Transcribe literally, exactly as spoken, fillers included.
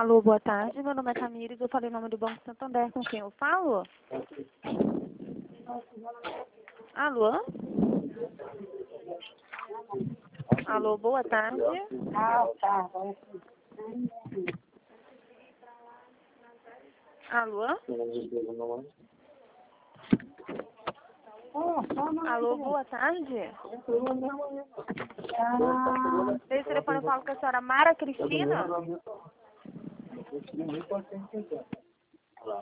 Alô, boa tarde. Meu nome é Tamires, eu falei o nome do Banco Santander. Com quem eu falo? Alô? Alô, boa tarde. Ah, tá. Alô? Alô, boa tarde. Ah, Desse telefone eu falo com a senhora Mara Cristina?